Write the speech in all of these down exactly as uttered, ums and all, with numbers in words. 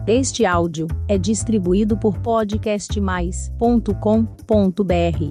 Este áudio é distribuído por podcast mais ponto com ponto b r.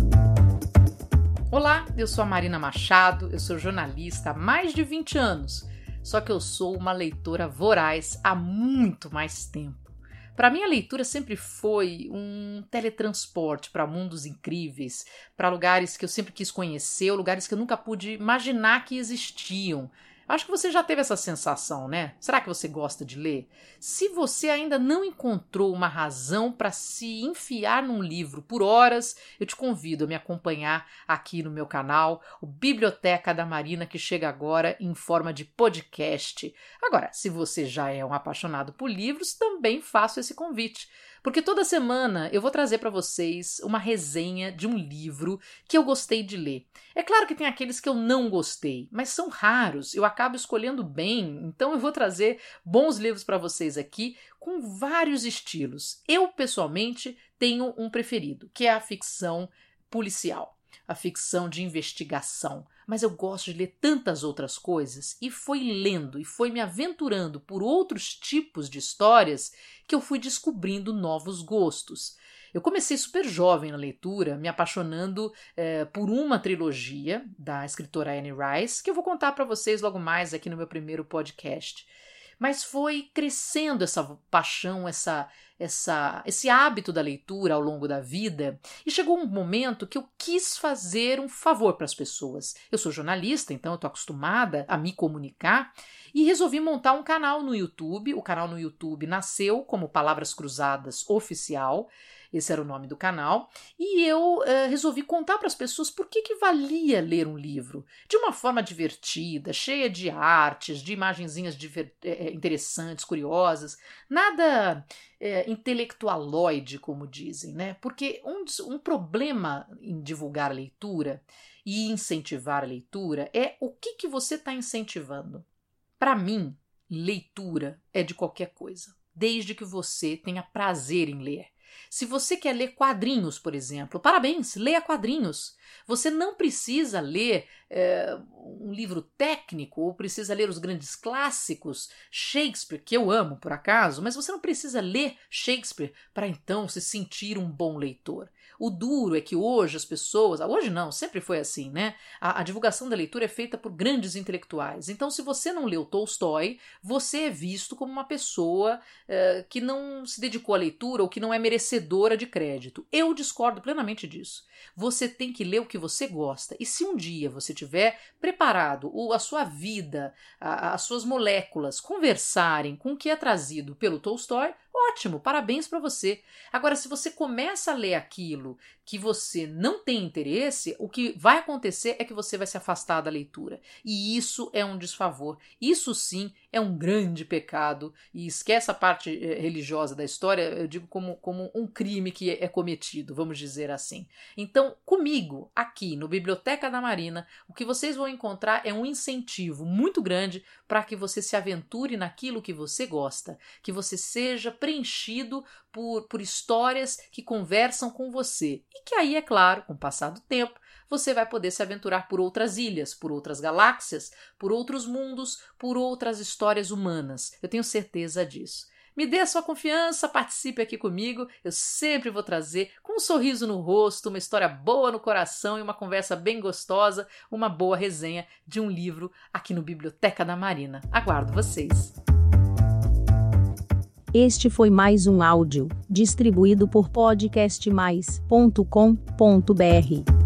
Olá, eu sou a Marina Machado, eu sou jornalista há mais de vinte anos, só que eu sou uma leitora voraz há muito mais tempo. Para mim, a leitura sempre foi um teletransporte para mundos incríveis, para lugares que eu sempre quis conhecer, ou lugares que eu nunca pude imaginar que existiam. Acho que você já teve essa sensação, né? Será que você gosta de ler? Se você ainda não encontrou uma razão para se enfiar num livro por horas, eu te convido a me acompanhar aqui no meu canal, o Biblioteca da Marina, que chega agora em forma de podcast. Agora, se você já é um apaixonado por livros, também faço esse convite. Porque toda semana eu vou trazer para vocês uma resenha de um livro que eu gostei de ler. É claro que tem aqueles que eu não gostei, mas são raros, eu acabo escolhendo bem, então eu vou trazer bons livros para vocês aqui com vários estilos. Eu, pessoalmente, tenho um preferido, que é a ficção policial, a ficção de investigação. Mas eu gosto de ler tantas outras coisas e foi lendo e foi me aventurando por outros tipos de histórias que eu fui descobrindo novos gostos. Eu comecei super jovem na leitura, me apaixonando eh, por uma trilogia da escritora Anne Rice, que eu vou contar para vocês logo mais aqui no meu primeiro podcast. Mas foi crescendo essa paixão, essa, essa, esse hábito da leitura ao longo da vida, e chegou um momento que eu quis fazer um favor para as pessoas. Eu sou jornalista, então eu estou acostumada a me comunicar, e resolvi montar um canal no YouTube. O canal no YouTube nasceu como Palavras Cruzadas Oficial, esse era o nome do canal, e eu eh, resolvi contar para as pessoas por que, que valia ler um livro, de uma forma divertida, cheia de artes, de imagenzinhas diver- eh, interessantes, curiosas, nada eh, intelectualoide, como dizem, né? Porque um, um problema em divulgar a leitura e incentivar a leitura é o que, que você está incentivando. Para mim, leitura é de qualquer coisa, desde que você tenha prazer em ler. Se você quer ler quadrinhos, por exemplo, parabéns, leia quadrinhos. Você não precisa ler é, um livro técnico ou precisa ler os grandes clássicos, Shakespeare, que eu amo por acaso, mas você não precisa ler Shakespeare para então se sentir um bom leitor. O duro é que hoje as pessoas, hoje não, sempre foi assim, né? A, a divulgação da leitura é feita por grandes intelectuais. Então, se você não leu Tolstói, você é visto como uma pessoa uh, que não se dedicou à leitura ou que não é merecedora de crédito. Eu discordo plenamente disso. Você tem que ler o que você gosta. E se um dia você tiver preparado a sua vida, a, as suas moléculas conversarem com o que é trazido pelo Tolstói, ótimo, parabéns para você. Agora, se você começa a ler aquilo que você não tem interesse, o que vai acontecer é que você vai se afastar da leitura. E isso é um desfavor. Isso sim é um grande pecado. E esquece a parte religiosa da história, eu digo como, como um crime que é cometido, vamos dizer assim. Então, comigo, aqui no Biblioteca da Marina, o que vocês vão encontrar é um incentivo muito grande para que você se aventure naquilo que você gosta, que você seja preenchido por, por histórias que conversam com você. E que aí, é claro, com o passar do tempo, você vai poder se aventurar por outras ilhas, por outras galáxias, por outros mundos, por outras histórias humanas. Eu tenho certeza disso. Me dê a sua confiança, participe aqui comigo. Eu sempre vou trazer, com um sorriso no rosto, uma história boa no coração e uma conversa bem gostosa, uma boa resenha de um livro aqui no Biblioteca da Marina. Aguardo vocês! Este foi mais um áudio distribuído por podcast mais ponto com ponto b r.